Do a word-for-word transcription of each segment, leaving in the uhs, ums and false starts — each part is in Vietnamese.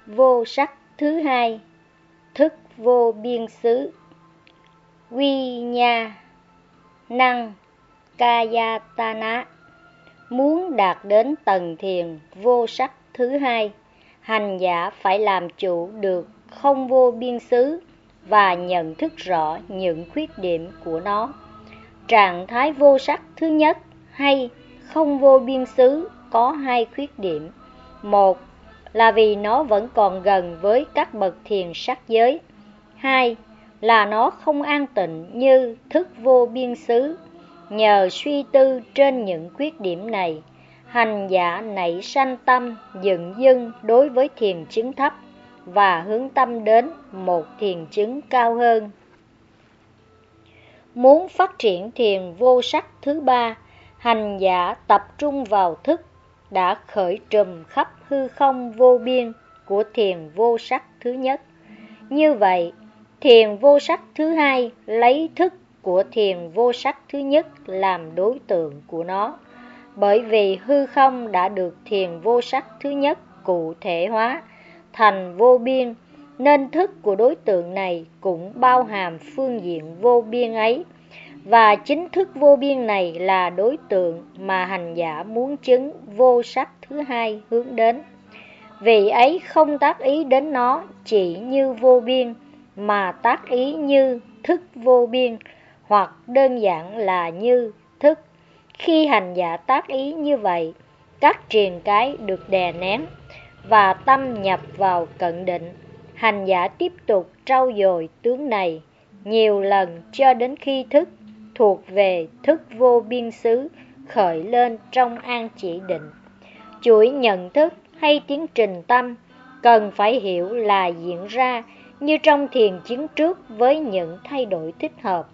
vô sắc thứ hai, thức vô biên xứ. Quy nha năng Kayatana. Muốn đạt đến tầng thiền vô sắc thứ hai, hành giả phải làm chủ được không vô biên xứ và nhận thức rõ những khuyết điểm của nó. Trạng thái vô sắc thứ nhất hay không vô biên xứ có hai khuyết điểm. Một là vì nó vẫn còn gần với các bậc thiền sắc giới. Hai là nó không an tịnh như thức vô biên xứ. Nhờ suy tư trên những khuyết điểm này, hành giả nảy sanh tâm dửng dưng đối với thiền chứng thấp và hướng tâm đến một thiền chứng cao hơn. Muốn phát triển thiền vô sắc thứ ba, hành giả tập trung vào thức đã khởi trùm khắp hư không vô biên của thiền vô sắc thứ nhất. Như vậy, thiền vô sắc thứ hai lấy thức của thiền vô sắc thứ nhất làm đối tượng của nó. Bởi vì hư không đã được thiền vô sắc thứ nhất cụ thể hóa thành vô biên, nên thức của đối tượng này cũng bao hàm phương diện vô biên ấy. Và chính thức vô biên này là đối tượng mà hành giả muốn chứng vô sắc thứ hai hướng đến. Vì ấy không tác ý đến nó chỉ như vô biên, mà tác ý như thức vô biên, hoặc đơn giản là như thức. Khi hành giả tác ý như vậy, các triền cái được đè nén và tâm nhập vào cận định. Hành giả tiếp tục trau dồi tướng này nhiều lần cho đến khi thức thuộc về thức vô biên xứ khởi lên trong an chỉ định. Chuỗi nhận thức hay tiến trình tâm cần phải hiểu là diễn ra như trong thiền chứng trước với những thay đổi thích hợp.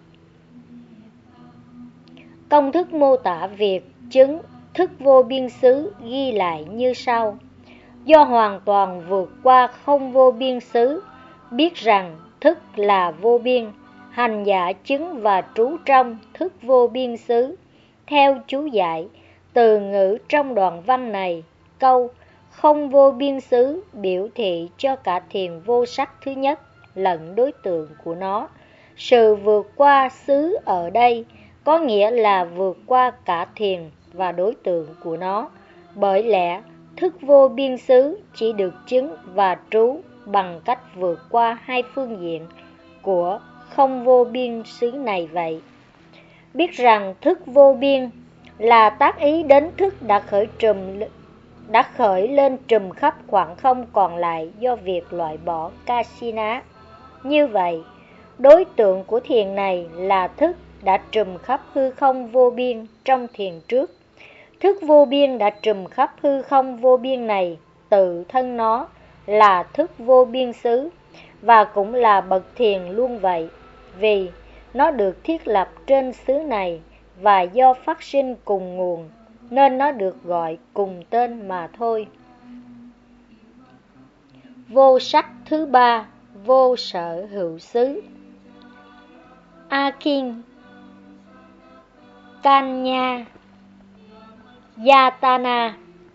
Công thức mô tả việc chứng thức vô biên xứ ghi lại như sau. Do hoàn toàn vượt qua không vô biên xứ, biết rằng thức là vô biên, hành giả chứng và trú trong thức vô biên xứ. Theo chú giải, từ ngữ trong đoạn văn này, câu không vô biên xứ biểu thị cho cả thiền vô sắc thứ nhất lẫn đối tượng của nó. Sự vượt qua xứ ở đây có nghĩa là vượt qua cả thiền và đối tượng của nó. Bởi lẽ thức vô biên xứ chỉ được chứng và trú bằng cách vượt qua hai phương diện của không vô biên xứ này vậy. Biết rằng thức vô biên là tác ý đến thức đã khởi trùm đã khởi lên trùm khắp khoảng không còn lại do việc loại bỏ kasina. Như vậy, đối tượng của thiền này là thức đã trùm khắp hư không vô biên trong thiền trước. Thức vô biên đã trùm khắp hư không vô biên này, tự thân nó là thức vô biên xứ và cũng là bậc thiền luôn vậy, vì nó được thiết lập trên xứ này và do phát sinh cùng nguồn nên nó được gọi cùng tên mà thôi. Vô sắc thứ ba, vô sở hữu xứ. Akin Kanya Yatana.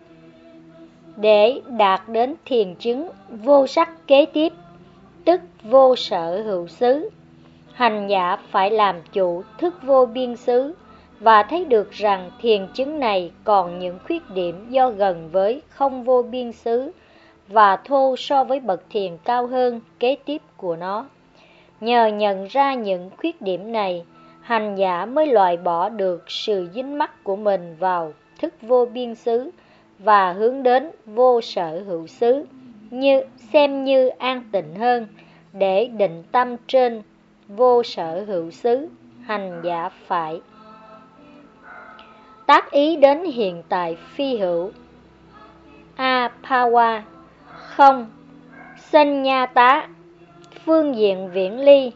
Để đạt đến thiền chứng vô sắc kế tiếp, tức vô sở hữu xứ, hành giả phải làm chủ thức vô biên xứ và thấy được rằng thiền chứng này còn những khuyết điểm do gần với không vô biên xứ và thô so với bậc thiền cao hơn kế tiếp của nó. Nhờ nhận ra những khuyết điểm này, hành giả mới loại bỏ được sự dính mắc của mình vào thức vô biên xứ và hướng đến vô sở hữu xứ, như xem như an tịnh hơn. Để định tâm trên vô sở hữu xứ, hành giả phải tác ý đến hiện tại phi hữu, apawa, không, sunyata, phương diện viễn ly,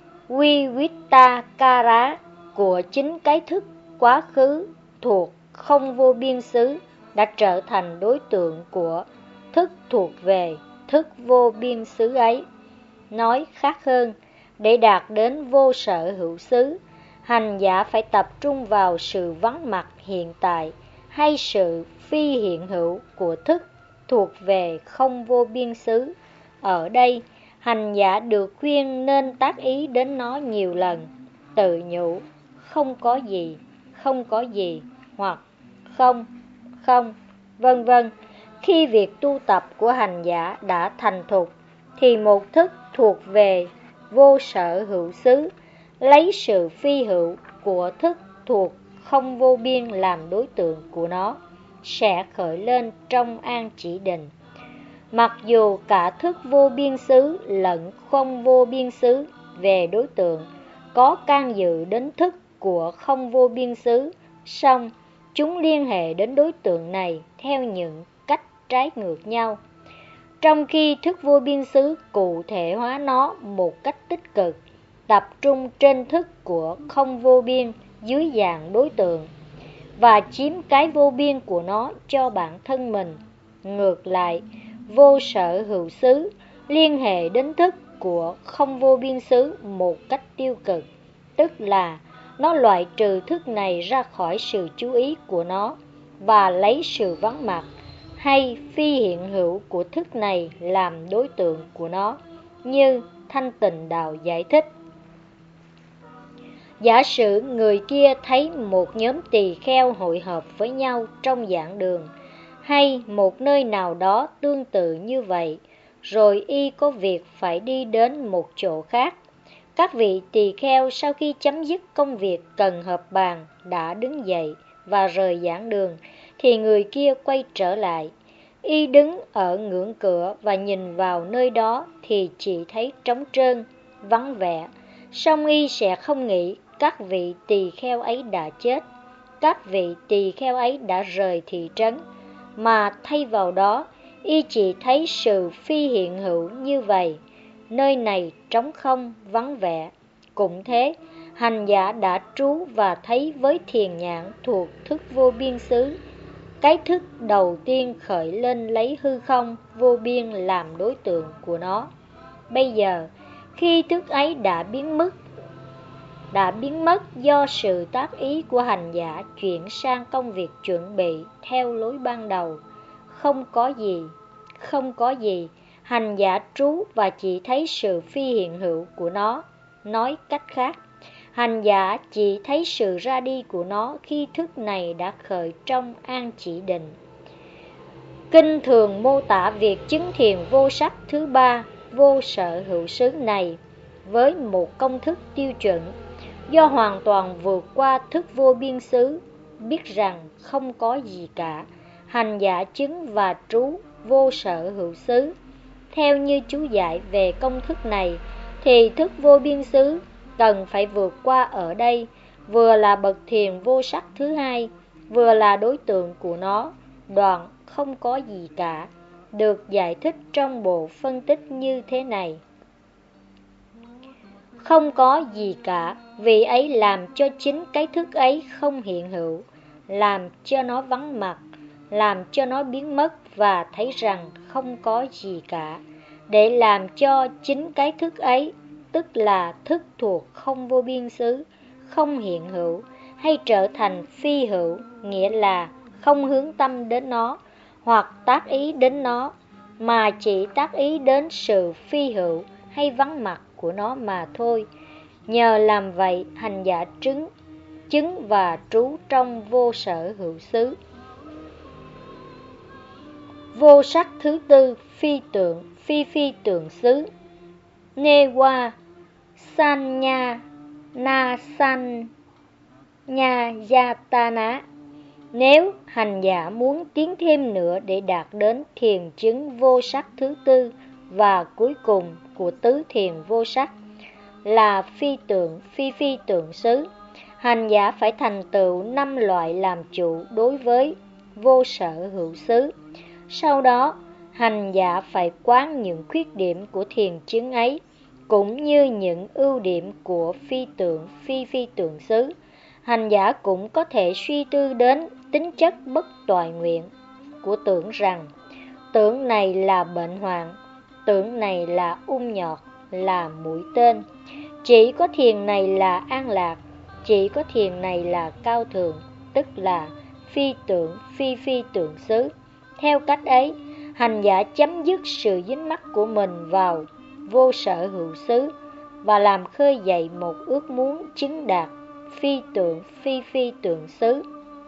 vivitakara của chính cái thức quá khứ thuộc không vô biên xứ đã trở thành đối tượng của thức thuộc về thức vô biên xứ ấy. Nói khác hơn, để đạt đến vô sở hữu xứ, hành giả phải tập trung vào sự vắng mặt hiện tại hay sự phi hiện hữu của thức thuộc về không vô biên xứ. Ở đây, hành giả được khuyên nên tác ý đến nó nhiều lần, tự nhủ không có gì, không có gì, hoặc không, không, vân vân. Khi việc tu tập của hành giả đã thành thục, thì một thức thuộc về vô sở hữu xứ, lấy sự phi hữu của thức thuộc không vô biên làm đối tượng của nó, sẽ khởi lên trong an chỉ định. Mặc dù cả thức vô biên xứ lẫn không vô biên xứ về đối tượng có can dự đến thức của không vô biên xứ, song chúng liên hệ đến đối tượng này theo những cách trái ngược nhau. Trong khi thức vô biên xứ cụ thể hóa nó một cách tích cực, tập trung trên thức của không vô biên dưới dạng đối tượng, và chiếm cái vô biên của nó cho bản thân mình. Ngược lại, vô sở hữu xứ liên hệ đến thức của không vô biên xứ một cách tiêu cực, tức là nó loại trừ thức này ra khỏi sự chú ý của nó và lấy sự vắng mặt hay phi hiện hữu của thức này làm đối tượng của nó, như Thanh Tịnh Đạo giải thích. Giả sử người kia thấy một nhóm tỳ kheo hội họp với nhau trong giảng đường, hay một nơi nào đó tương tự như vậy, rồi y có việc phải đi đến một chỗ khác. Các vị tỳ kheo sau khi chấm dứt công việc cần họp bàn đã đứng dậy và rời giảng đường, thì người kia quay trở lại. Y đứng ở ngưỡng cửa và nhìn vào nơi đó thì chỉ thấy trống trơn, vắng vẻ. Song y sẽ không nghĩ các vị tỳ kheo ấy đã chết, các vị tỳ kheo ấy đã rời thị trấn, mà thay vào đó y chỉ thấy sự phi hiện hữu như vậy, nơi này trống không, vắng vẻ. Cũng thế, hành giả đã trú và thấy với thiền nhãn thuộc thức vô biên xứ, cái thức đầu tiên khởi lên lấy hư không vô biên làm đối tượng của nó. Bây giờ, khi thức ấy đã biến mất, đã biến mất do sự tác ý của hành giả chuyển sang công việc chuẩn bị theo lối ban đầu, không có gì, không có gì, hành giả trú và chỉ thấy sự phi hiện hữu của nó. Nói cách khác, hành giả chỉ thấy sự ra đi của nó khi thức này đã khởi trong an chỉ định. Kinh thường mô tả việc chứng thiền vô sắc thứ ba, vô sở hữu xứ này với một công thức tiêu chuẩn, do hoàn toàn vượt qua thức vô biên xứ, biết rằng không có gì cả. Hành giả chứng và trú vô sở hữu xứ. Theo như chú giải về công thức này, thì thức vô biên xứ cần phải vượt qua ở đây vừa là bậc thiền vô sắc thứ hai, vừa là đối tượng của nó. Đoạn không có gì cả được giải thích trong bộ phân tích như thế này: không có gì cả, vì ấy làm cho chính cái thức ấy không hiện hữu, làm cho nó vắng mặt, làm cho nó biến mất và thấy rằng không có gì cả, để làm cho chính cái thức ấy, tức là thức thuộc không vô biên xứ, không hiện hữu hay trở thành phi hữu, nghĩa là không hướng tâm đến nó hoặc tác ý đến nó, mà chỉ tác ý đến sự phi hữu hay vắng mặt của nó mà thôi. Nhờ làm vậy, hành giả chứng, chứng và trú trong vô sở hữu xứ. Vô sắc thứ tư, phi tượng, phi phi tượng xứ. Nê qua san nha na san nha yatana. Nếu hành giả muốn tiến thêm nữa để đạt đến thiền chứng vô sắc thứ tư và cuối cùng của tứ thiền vô sắc là phi tượng, phi phi tượng xứ, hành giả phải thành tựu năm loại làm chủ đối với vô sở hữu xứ. Sau đó, hành giả phải quán những khuyết điểm của thiền chứng ấy, cũng như những ưu điểm của phi tượng, phi phi tượng xứ. Hành giả cũng có thể suy tư đến tính chất bất toại nguyện của tưởng rằng tưởng này là bệnh hoạn, tưởng này là ung nhọt, là mũi tên, chỉ có thiền này là an lạc, chỉ có thiền này là cao thượng, tức là phi tưởng, phi phi tượng xứ. Theo cách ấy, hành giả chấm dứt sự dính mắc của mình vào vô sở hữu xứ và làm khơi dậy một ước muốn chứng đạt phi tượng phi phi tượng xứ.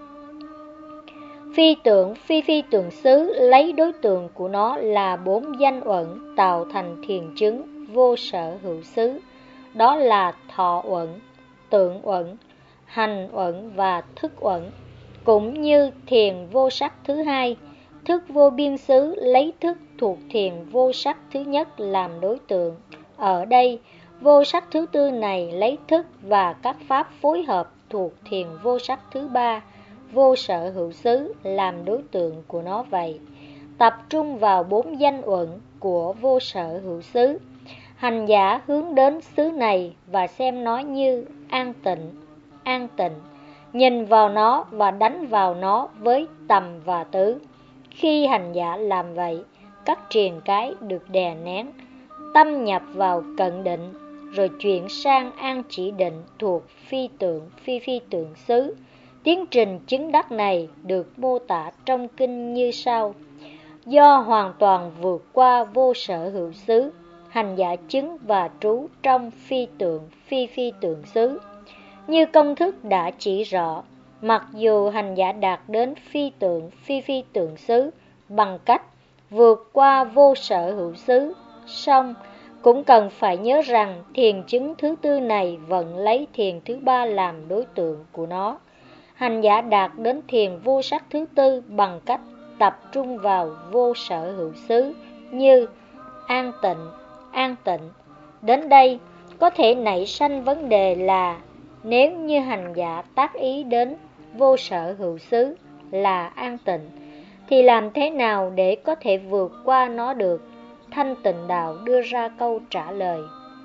Phi tượng phi phi tượng xứ lấy đối tượng của nó là bốn danh uẩn tạo thành thiền chứng vô sở hữu xứ. Đó là thọ uẩn, tượng uẩn, hành uẩn và thức uẩn. Cũng như thiền vô sắc thứ hai, thức vô biên xứ lấy thức thuộc thiền vô sắc thứ nhất làm đối tượng. Ở đây, vô sắc thứ tư này lấy thức và các pháp phối hợp thuộc thiền vô sắc thứ ba, vô sở hữu xứ làm đối tượng của nó vậy. Tập trung vào bốn danh uẩn của vô sở hữu xứ, hành giả hướng đến xứ này và xem nó như an tịnh, an tịnh, nhìn vào nó và đánh vào nó với tầm và tứ. Khi hành giả làm vậy, các triền cái được đè nén, tâm nhập vào cận định, rồi chuyển sang an chỉ định thuộc phi tượng phi phi tượng xứ. Tiến trình chứng đắc này được mô tả trong kinh như sau: do hoàn toàn vượt qua vô sở hữu xứ, hành giả chứng và trú trong phi tượng phi phi tượng xứ. Như công thức đã chỉ rõ, mặc dù hành giả đạt đến phi tượng phi phi tượng xứ bằng cách vượt qua vô sở hữu xứ, song cũng cần phải nhớ rằng thiền chứng thứ tư này vẫn lấy thiền thứ ba làm đối tượng của nó. Hành giả đạt đến thiền vô sắc thứ tư bằng cách tập trung vào vô sở hữu xứ như an tịnh, an tịnh. Đến đây, có thể nảy sanh vấn đề là nếu như hành giả tác ý đến vô sở hữu xứ là an tịnh, thì làm thế nào để có thể vượt qua nó được? Thanh Tịnh Đạo đưa ra câu trả lời.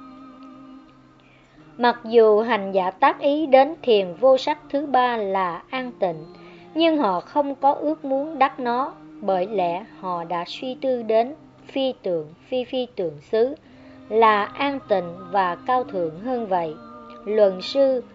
Mặc dù hành giả tác ý đến thiền vô sắc thứ ba là an tịnh, nhưng họ không có ước muốn đắc nó, bởi lẽ họ đã suy tư đến phi tượng phi phi tượng xứ là an tịnh và cao thượng hơn vậy. Luận sư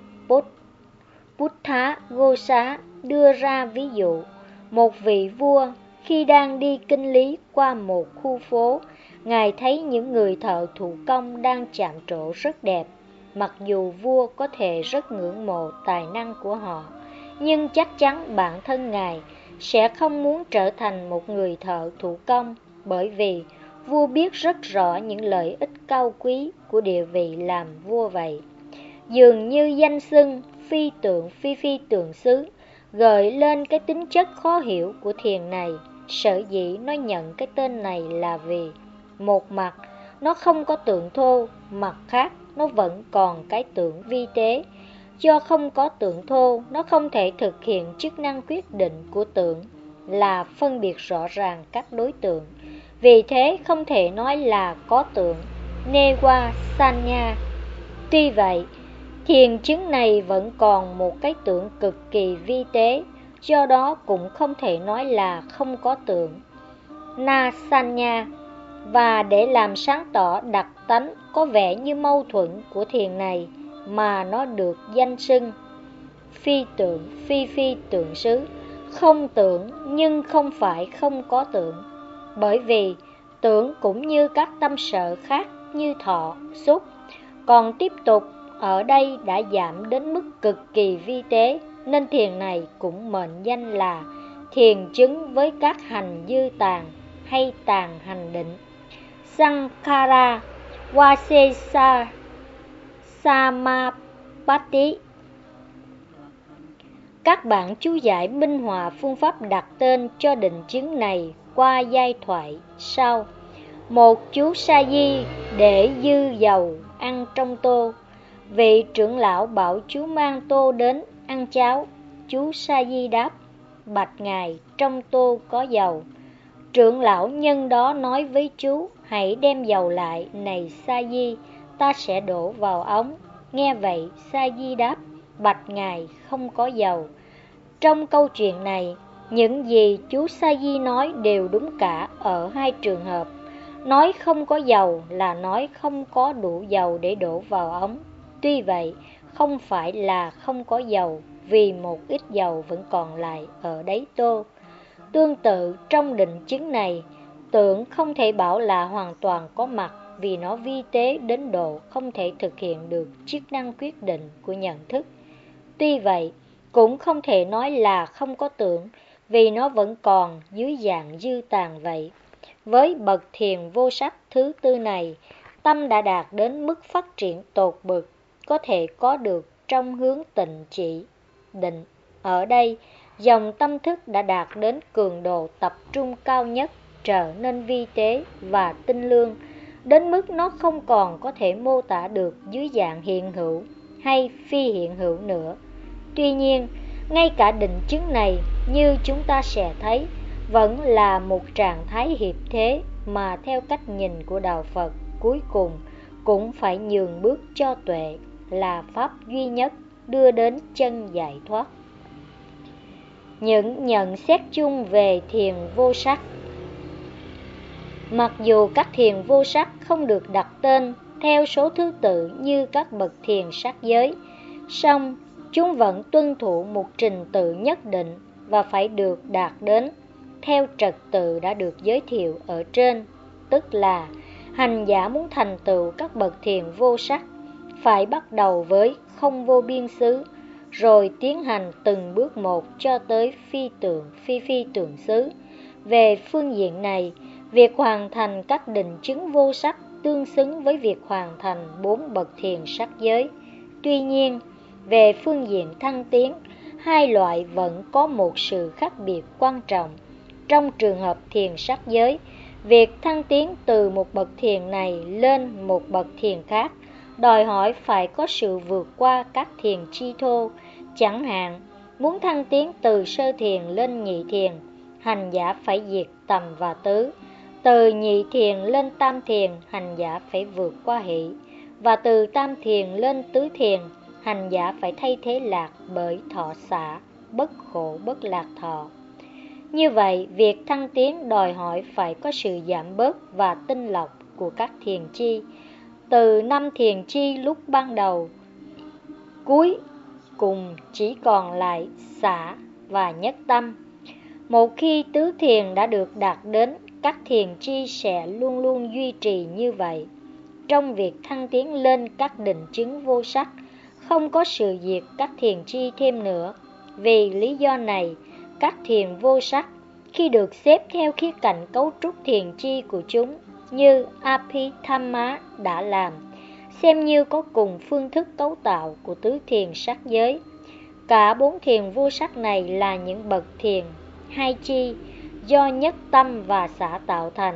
Buddha Ghosa đưa ra ví dụ: một vị vua khi đang đi kinh lý qua một khu phố, ngài thấy những người thợ thủ công đang chạm trổ rất đẹp. Mặc dù vua có thể rất ngưỡng mộ tài năng của họ, nhưng chắc chắn bản thân ngài sẽ không muốn trở thành một người thợ thủ công, bởi vì vua biết rất rõ những lợi ích cao quý của địa vị làm vua vậy. Dường như danh xưng phi tượng phi phi tượng xứ gợi lên cái tính chất khó hiểu của thiền này. Sở dĩ nó nhận cái tên này là vì một mặt nó không có tượng thô, mặt khác nó vẫn còn cái tượng vi tế. Do không có tượng thô, nó không thể thực hiện chức năng quyết định của tượng là phân biệt rõ ràng các đối tượng. Vì thế không thể nói là có tượng Newa Sanya. Tuy vậy, thiền chứng này vẫn còn một cái tượng cực kỳ vi tế, do đó cũng không thể nói là không có tượng Nasanya. Và để làm sáng tỏ đặc tánh có vẻ như mâu thuẫn của thiền này mà nó được danh xưng phi tượng phi phi tượng xứ, không tượng nhưng không phải không có tượng. Bởi vì tưởng cũng như các tâm sở khác như thọ, xúc, còn tiếp tục ở đây đã giảm đến mức cực kỳ vi tế, nên thiền này cũng mệnh danh là thiền chứng với các hành dư tàn hay tàn hành định. Sankhara Vasesa Samapatti. Các bạn chú giải minh họa phương pháp đặt tên cho định chứng này qua giai thoại sau: một chú sa di để dư dầu ăn trong tô. Vị trưởng lão bảo chú mang tô đến ăn cháo. Chú sa di đáp: bạch ngài, trong tô có dầu. Trưởng lão nhân đó nói với chú: hãy đem dầu lại, này sa di, ta sẽ đổ vào ống. Nghe vậy, sa di đáp: bạch ngài, không có dầu. Trong câu chuyện này, những gì chú sa di nói đều đúng cả ở hai trường hợp. Nói không có dầu là nói không có đủ dầu để đổ vào ống. Tuy vậy, không phải là không có dầu, vì một ít dầu vẫn còn lại ở đáy tô. Tương tự trong định chứng này, Tưởng không thể bảo là hoàn toàn có mặt vì nó vi tế đến độ không thể thực hiện được chức năng quyết định của nhận thức. Tuy vậy, cũng không thể nói là không có tưởng vì nó vẫn còn dưới dạng dư tàn vậy. Với bậc thiền vô sắc thứ tư này, tâm đã đạt đến mức phát triển tột bực, có thể có được trong hướng tịnh chỉ, định. Ở đây, dòng tâm thức đã đạt đến cường độ tập trung cao nhất, trở nên vi tế và tinh lương, đến mức nó không còn có thể mô tả được dưới dạng hiện hữu hay phi hiện hữu nữa. Tuy nhiên, ngay cả định chứng này, như chúng ta sẽ thấy, vẫn là một trạng thái hiệp thế mà theo cách nhìn của Đạo Phật, cuối cùng cũng phải nhường bước cho tuệ, là pháp duy nhất đưa đến chân giải thoát. Những nhận xét chung về thiền vô sắc. Mặc dù các thiền vô sắc không được đặt tên theo số thứ tự như các bậc thiền sắc giới, song chúng vẫn tuân thủ một trình tự nhất định và phải được đạt đến theo trật tự đã được giới thiệu ở trên, tức là hành giả muốn thành tựu các bậc thiền vô sắc phải bắt đầu với không vô biên xứ, rồi tiến hành từng bước một cho tới phi tượng phi phi tượng xứ. Về phương diện này, việc hoàn thành các định chứng vô sắc tương xứng với việc hoàn thành bốn bậc thiền sắc giới. Tuy nhiên, về phương diện thăng tiến, hai loại vẫn có một sự khác biệt quan trọng. Trong trường hợp thiền sắc giới, việc thăng tiến từ một bậc thiền này lên một bậc thiền khác đòi hỏi phải có sự vượt qua các thiền chi thô. Chẳng hạn, muốn thăng tiến từ sơ thiền lên nhị thiền, hành giả phải diệt tầm và tứ. Từ nhị thiền lên tam thiền, hành giả phải vượt qua hỷ. Và từ tam thiền lên tứ thiền, hành giả phải thay thế lạc bởi thọ xả, bất khổ bất lạc thọ. Như vậy, việc thăng tiến đòi hỏi phải có sự giảm bớt và tinh lọc của các thiền chi. Từ năm thiền chi lúc ban đầu, cuối cùng chỉ còn lại xả và nhất tâm. Một khi tứ thiền đã được đạt đến, các thiền chi sẽ luôn luôn duy trì như vậy. Trong việc thăng tiến lên các định chứng vô sắc, không có sự diệt các thiền chi thêm nữa. Vì lý do này, các thiền vô sắc khi được xếp theo khía cạnh cấu trúc thiền chi của chúng như Abhidhamma đã làm, xem như có cùng phương thức cấu tạo của tứ thiền sắc giới. Cả bốn thiền vô sắc này là những bậc thiền hai chi do nhất tâm và xả tạo thành.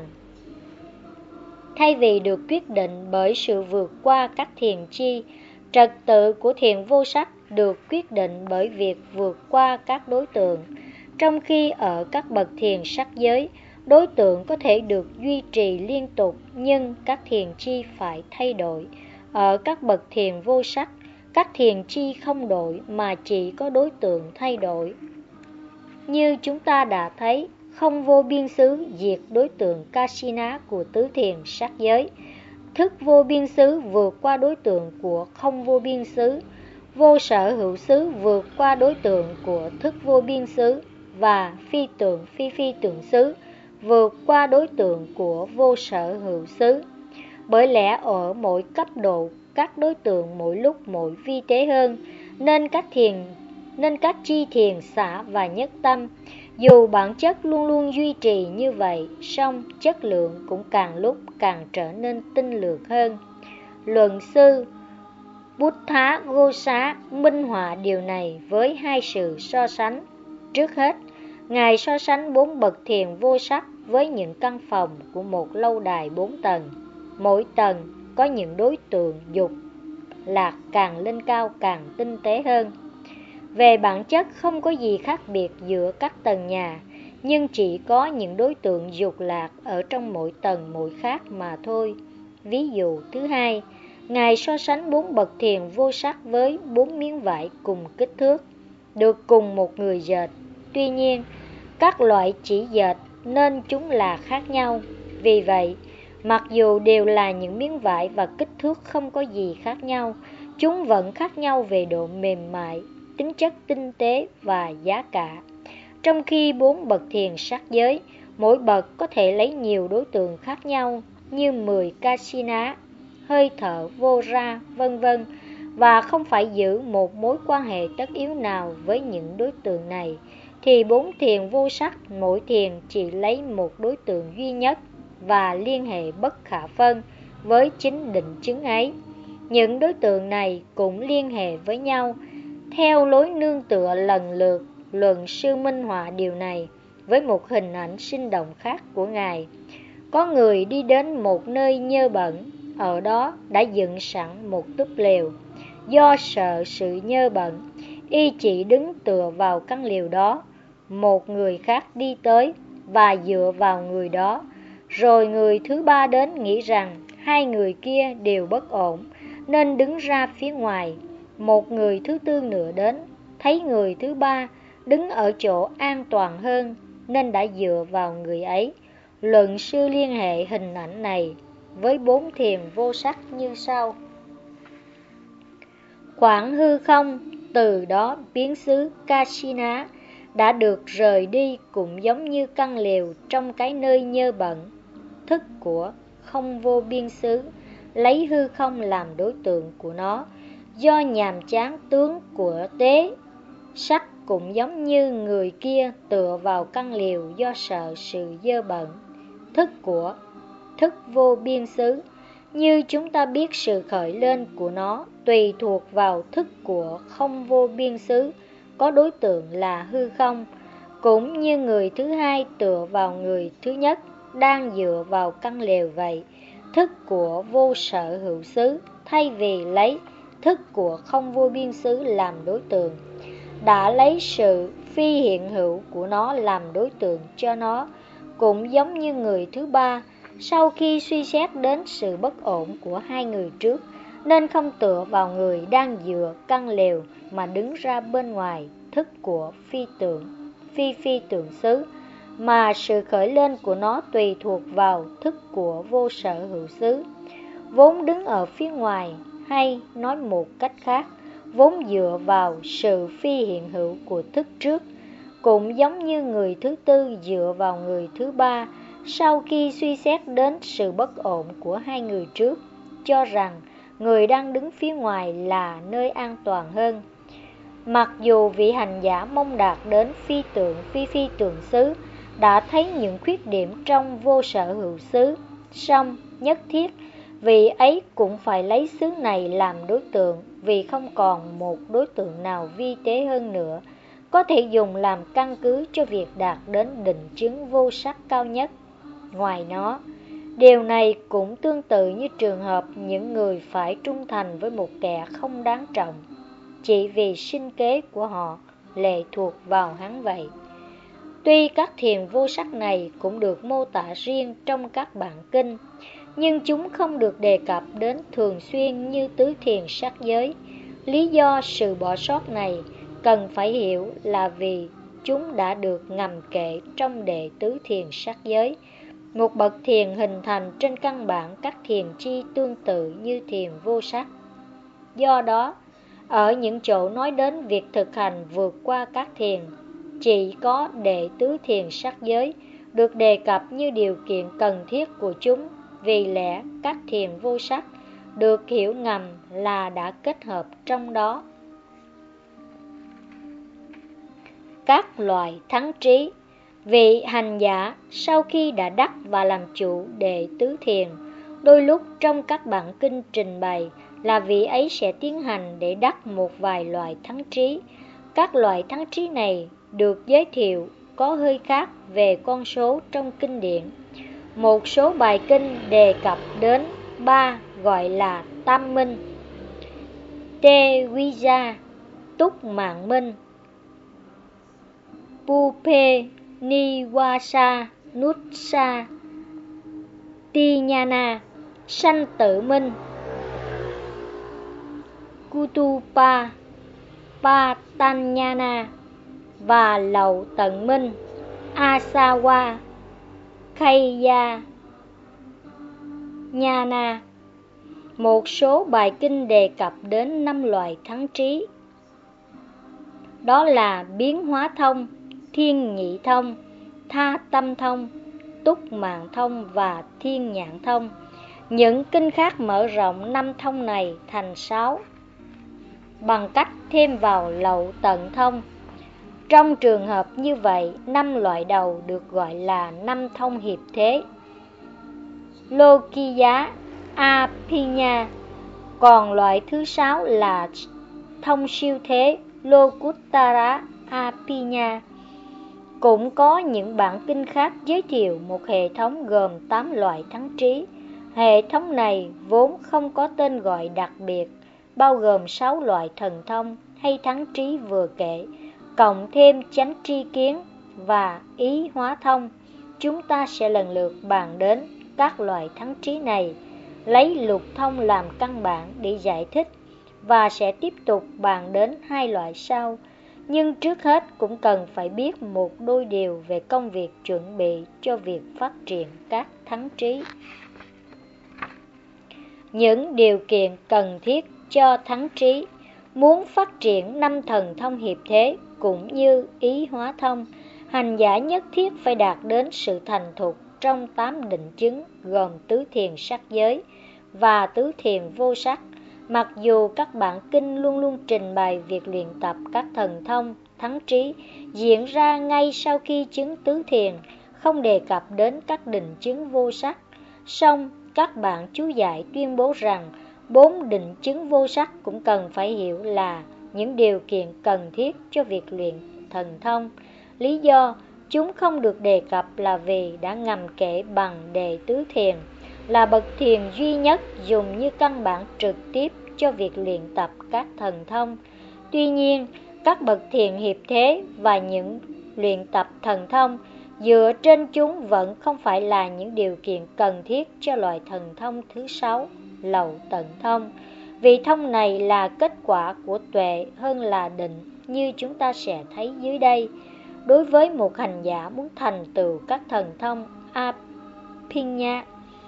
Thay vì được quyết định bởi sự vượt qua các thiền chi, trật tự của thiền vô sắc được quyết định bởi việc vượt qua các đối tượng. Trong khi ở các bậc thiền sắc giới, đối tượng có thể được duy trì liên tục nhưng các thiền chi phải thay đổi. Ở các bậc thiền vô sắc, các thiền chi không đổi mà chỉ có đối tượng thay đổi. Như chúng ta đã thấy, không vô biên xứ diệt đối tượng Kasina của tứ thiền sắc giới. Thức vô biên xứ vượt qua đối tượng của không vô biên xứ. Vô sở hữu xứ vượt qua đối tượng của thức vô biên xứ. Và phi tượng phi phi tượng xứ vượt qua đối tượng của vô sở hữu xứ. Bởi lẽ ở mỗi cấp độ, các đối tượng mỗi lúc mỗi vi tế hơn, nên các thiền nên các chi thiền xả và nhất tâm, dù bản chất luôn luôn duy trì như vậy, song chất lượng cũng càng lúc càng trở nên tinh lược hơn. Luận sư Buddha Ghosa minh họa điều này với hai sự so sánh. Trước hết, Ngài so sánh bốn bậc thiền vô sắc với những căn phòng của một lâu đài bốn tầng. Mỗi tầng có những đối tượng dục lạc càng lên cao càng tinh tế hơn. Về bản chất không có gì khác biệt giữa các tầng nhà, nhưng chỉ có những đối tượng dục lạc ở trong mỗi tầng mỗi khác mà thôi. Ví dụ thứ hai, Ngài so sánh bốn bậc thiền vô sắc với bốn miếng vải cùng kích thước, được cùng một người dệt. Tuy nhiên, các loại chỉ dệt nên chúng là khác nhau. Vì vậy, mặc dù đều là những miếng vải và kích thước không có gì khác nhau, chúng vẫn khác nhau về độ mềm mại, tính chất tinh tế và giá cả. Trong khi bốn bậc thiền sắc giới, mỗi bậc có thể lấy nhiều đối tượng khác nhau như mười Kasina, hơi thở vô ra, vân vân, và không phải giữ một mối quan hệ tất yếu nào với những đối tượng này, thì bốn thiền vô sắc mỗi thiền chỉ lấy một đối tượng duy nhất và liên hệ bất khả phân với chính định chứng ấy. Những đối tượng này cũng liên hệ với nhau theo lối nương tựa lần lượt. Luận sư minh họa điều này với một hình ảnh sinh động khác của Ngài. Có người đi đến một nơi nhơ bẩn, ở đó đã dựng sẵn một túp lều. Do sợ sự nhơ bẩn, y chỉ đứng tựa vào căn lều đó. Một người khác đi tới và dựa vào người đó. Rồi người thứ ba đến nghĩ rằng hai người kia đều bất ổn, nên đứng ra phía ngoài. Một người thứ tư nữa đến, thấy người thứ ba đứng ở chỗ an toàn hơn, nên đã dựa vào người ấy. Luận sư liên hệ hình ảnh này với bốn thiền vô sắc như sau. Khoảng hư không, từ đó biến xứ Kasina đã được rời đi, cũng giống như căn lều trong cái nơi nhơ bẩn. Thức của không vô biên xứ lấy hư không làm đối tượng của nó. Do nhàm chán tướng của tế sắc cũng giống như người kia tựa vào căn lều do sợ sự dơ bẩn. Thức của thức vô biên xứ, như chúng ta biết sự khởi lên của nó tùy thuộc vào thức của không vô biên xứ, có đối tượng là hư không, cũng như người thứ hai tựa vào người thứ nhất đang dựa vào căn lều vậy. Thức của vô sở hữu xứ thay vì lấy thức của không vô biên xứ làm đối tượng, đã lấy sự phi hiện hữu của nó làm đối tượng cho nó, cũng giống như người thứ ba sau khi suy xét đến sự bất ổn của hai người trước, nên không tựa vào người đang dựa căn lều mà đứng ra bên ngoài thức của phi tượng, phi phi tượng xứ, mà sự khởi lên của nó tùy thuộc vào thức của vô sở hữu xứ, vốn đứng ở phía ngoài, hay nói một cách khác, vốn dựa vào sự phi hiện hữu của thức trước, cũng giống như người thứ tư dựa vào người thứ ba sau khi suy xét đến sự bất ổn của hai người trước, cho rằng người đang đứng phía ngoài là nơi an toàn hơn. Mặc dù vị hành giả mong đạt đến phi tượng phi phi tượng xứ đã thấy những khuyết điểm trong vô sở hữu xứ, song nhất thiết vị ấy cũng phải lấy xứ này làm đối tượng, vì không còn một đối tượng nào vi tế hơn nữa có thể dùng làm căn cứ cho việc đạt đến định chứng vô sắc cao nhất. Ngoài nó, điều này cũng tương tự như trường hợp những người phải trung thành với một kẻ không đáng trọng, chỉ vì sinh kế của họ lệ thuộc vào hắn vậy. Tuy các thiền vô sắc này cũng được mô tả riêng trong các bản kinh, nhưng chúng không được đề cập đến thường xuyên như tứ thiền sắc giới. Lý do sự bỏ sót này cần phải hiểu là vì chúng đã được ngầm kể trong đệ tứ thiền sắc giới, một bậc thiền hình thành trên căn bản các thiền chi tương tự như thiền vô sắc. Do đó, ở những chỗ nói đến việc thực hành vượt qua các thiền, chỉ có đệ tứ thiền sắc giới được đề cập như điều kiện cần thiết của chúng, vì lẽ các thiền vô sắc được hiểu ngầm là đã kết hợp trong đó. Các loại thắng trí. Vị hành giả sau khi đã đắc và làm chủ đệ tứ thiền, đôi lúc trong các bản kinh trình bày là vị ấy sẽ tiến hành để đắc một vài loại thắng trí. Các loại thắng trí này được giới thiệu có hơi khác về con số trong kinh điển. Một số bài kinh đề cập đến ba gọi là tam minh: Tê Quy Gia, Túc Mạng Minh, Pupe Niwasa Nutsa Tiyana, Sanh Tử Minh, Kutupa Patanyana và Lậu Tận Minh, Asawa Khaya Nhana. Một số bài kinh đề cập đến năm loại thắng trí, đó là biến hóa thông, thiên nhị thông, tha tâm thông, Túc Mạng Thông và Thiên Nhãn Thông. Những kinh khác mở rộng năm thông này thành sáu bằng cách thêm vào Lậu Tận Thông. Trong trường hợp như vậy, năm loại đầu được gọi là năm thông hiệp thế Lokiya Aphinya, còn loại thứ sáu là thông siêu thế Lokuttara Aphinya. Cũng có những bản kinh khác giới thiệu một hệ thống gồm tám loại thắng trí. Hệ thống này vốn không có tên gọi đặc biệt, bao gồm sáu loại thần thông hay thắng trí vừa kể, cộng thêm chánh tri kiến và ý hóa thông. Chúng ta sẽ lần lượt bàn đến các loại thắng trí này, lấy lục thông làm căn bản để giải thích, và sẽ tiếp tục bàn đến hai loại sau. Nhưng trước hết cũng cần phải biết một đôi điều về công việc chuẩn bị cho việc phát triển các thắng trí. Những điều kiện cần thiết cho thắng trí. Muốn phát triển năm thần thông hiệp thế cũng như ý hóa thông, hành giả nhất thiết phải đạt đến sự thành thục trong tám định chứng gồm tứ thiền sắc giới và tứ thiền vô sắc. Mặc dù các bản kinh luôn luôn trình bày việc luyện tập các thần thông, thắng trí diễn ra ngay sau khi chứng tứ thiền, không đề cập đến các định chứng vô sắc, song các bản chú giải tuyên bố rằng bốn định chứng vô sắc cũng cần phải hiểu là những điều kiện cần thiết cho việc luyện thần thông. Lý do chúng không được đề cập là vì đã ngầm kể bằng đề tứ thiền, là bậc thiền duy nhất dùng như căn bản trực tiếp cho việc luyện tập các thần thông. Tuy nhiên, các bậc thiền hiệp thế và những luyện tập thần thông dựa trên chúng vẫn không phải là những điều kiện cần thiết cho loại thần thông thứ sáu, Lậu Tận Thông. Vì thông này là kết quả của tuệ hơn là định, như chúng ta sẽ thấy dưới đây. Đối với một hành giả muốn thành tựu các thần thông Aphinya,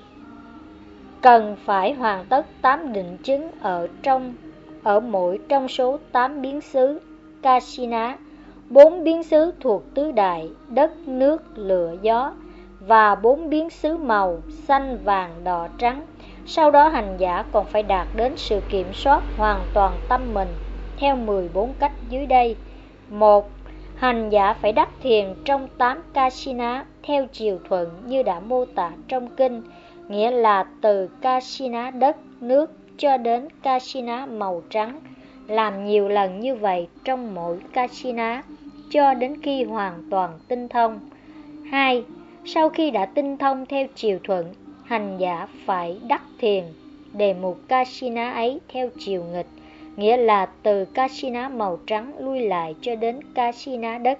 cần phải hoàn tất tám định chứng ở trong ở mỗi trong số tám biến xứ Kasina, bốn biến xứ thuộc tứ đại đất, nước, lửa, gió, và bốn biến xứ màu xanh, vàng, đỏ, trắng. Sau đó hành giả còn phải đạt đến sự kiểm soát hoàn toàn tâm mình theo mười bốn cách dưới đây. Một. Hành giả phải đắc thiền trong tám Kasina theo chiều thuận như đã mô tả trong kinh, nghĩa là từ Kasina đất, nước cho đến Kasina màu trắng, làm nhiều lần như vậy trong mỗi Kasina cho đến khi hoàn toàn tinh thông. Hai. Sau khi đã tinh thông theo chiều thuận, hành giả phải đắc thiền đề mục Kasina ấy theo chiều nghịch, nghĩa là từ Kasina màu trắng lui lại cho đến Kasina đất.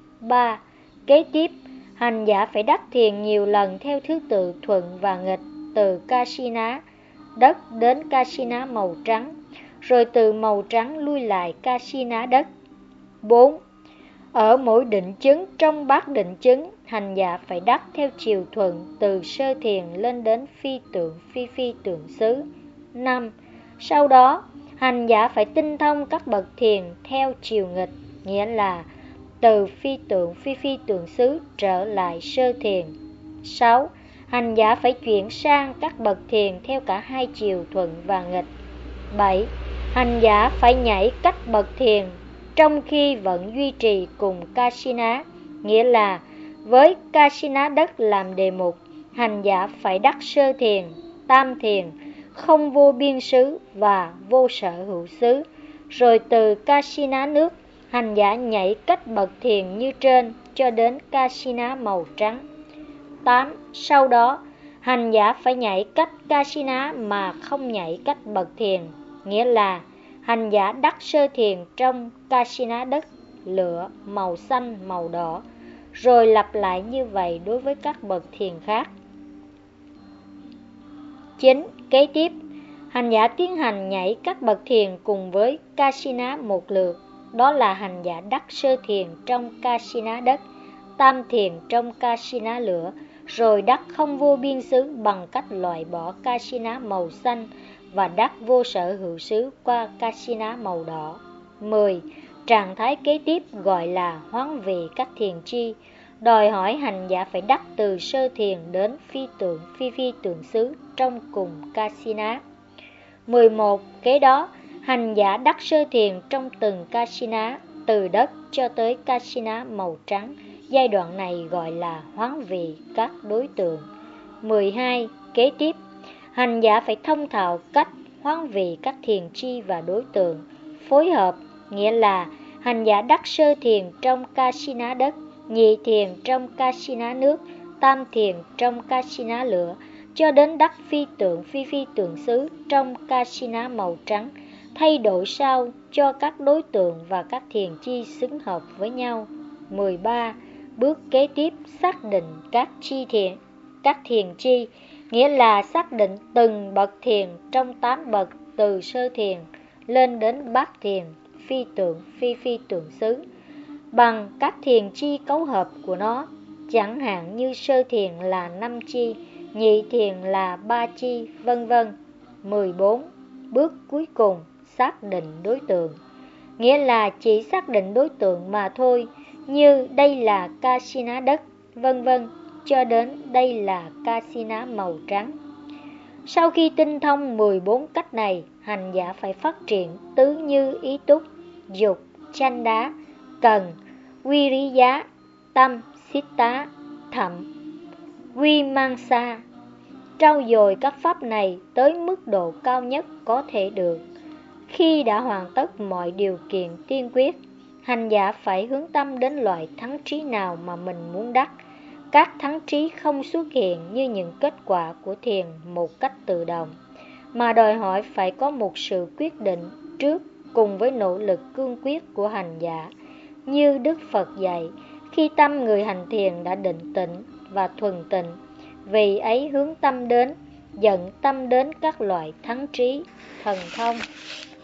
Ba. Kế tiếp, hành giả phải đắc thiền nhiều lần theo thứ tự thuận và nghịch, từ Kasina đất đến Kasina màu trắng, rồi từ màu trắng lui lại Kasina đất. Bốn. Ở mỗi định chứng trong bát định chứng, hành giả phải đắc theo chiều thuận từ sơ thiền lên đến phi tượng phi phi tượng xứ. Năm. Sau đó, hành giả phải tinh thông các bậc thiền theo chiều nghịch, nghĩa là từ phi tượng phi phi tượng xứ trở lại sơ thiền. Sáu. Hành giả phải chuyển sang các bậc thiền theo cả hai chiều thuận và nghịch. Bảy. Hành giả phải nhảy cách bậc thiền trong khi vẫn duy trì cùng Kasina, nghĩa là với Kasina đất làm đề mục, hành giả phải đắc sơ thiền, tam thiền, không vô biên xứ và vô sở hữu xứ. Rồi từ Kasina nước, hành giả nhảy cách bậc thiền như trên cho đến Kasina màu trắng. Tám. Sau đó, hành giả phải nhảy cách Kasina mà không nhảy cách bậc thiền, nghĩa là hành giả đắc sơ thiền trong Kasina đất, lửa, màu xanh, màu đỏ, rồi lặp lại như vậy đối với các bậc thiền khác. Chín. Kế tiếp, hành giả tiến hành nhảy các bậc thiền cùng với Kasina một lượt, đó là hành giả đắc sơ thiền trong Kasina đất, tam thiền trong Kasina lửa, rồi đắc không vô biên xứ bằng cách loại bỏ Kasina màu xanh và đắc vô sở hữu xứ qua Kasina màu đỏ. Mười. Trạng thái kế tiếp gọi là hoán vị các thiền chi. đòi hỏi hành giả phải đắc từ sơ thiền đến phi tượng phi phi tượng xứ trong cùng Kasina. mười một. Kế đó, hành giả đắc sơ thiền trong từng Kasina, từ đất cho tới Kasina màu trắng. Giai đoạn này gọi là hoán vị các đối tượng. mười hai. Kế tiếp, hành giả phải thông thạo cách hoán vị các thiền chi và đối tượng. Phối hợp, nghĩa là hành giả đắc sơ thiền trong Kasina đất, nhị thiền trong Kasina nước, tam thiền trong Kasina lửa, cho đến đắc phi tượng phi phi tượng xứ trong Kasina màu trắng, thay đổi sao cho các đối tượng và các thiền chi xứng hợp với nhau. mười ba. Bước kế tiếp, xác định các chi thiền, các thiền chi, nghĩa là xác định từng bậc thiền trong tám bậc từ sơ thiền lên đến bát thiền, phi tượng phi phi tượng xứ, bằng các thiền chi cấu hợp của nó, chẳng hạn như sơ thiền là năm chi, nhị thiền là ba chi, vân vân. mười bốn. Bước cuối cùng, xác định đối tượng, nghĩa là chỉ xác định đối tượng mà thôi, như đây là Kasina đất, vân vân, cho đến đây là Kasina màu trắng. Sau khi tinh thông mười bốn cách này, hành giả phải phát triển tứ như ý túc, dục, chanh đá, cần, viriya, tâm, siddha, thậm, vimamsa, trau dồi các pháp này tới mức độ cao nhất có thể được. Khi đã hoàn tất mọi điều kiện tiên quyết, hành giả phải hướng tâm đến loại thắng trí nào mà mình muốn đắc. Các thắng trí không xuất hiện như những kết quả của thiền một cách tự động, mà đòi hỏi phải có một sự quyết định trước cùng với nỗ lực cương quyết của hành giả. Như Đức Phật dạy, khi tâm người hành thiền đã định tĩnh và thuần tịnh, vì ấy hướng tâm đến, dẫn tâm đến các loại thắng trí, thần thông.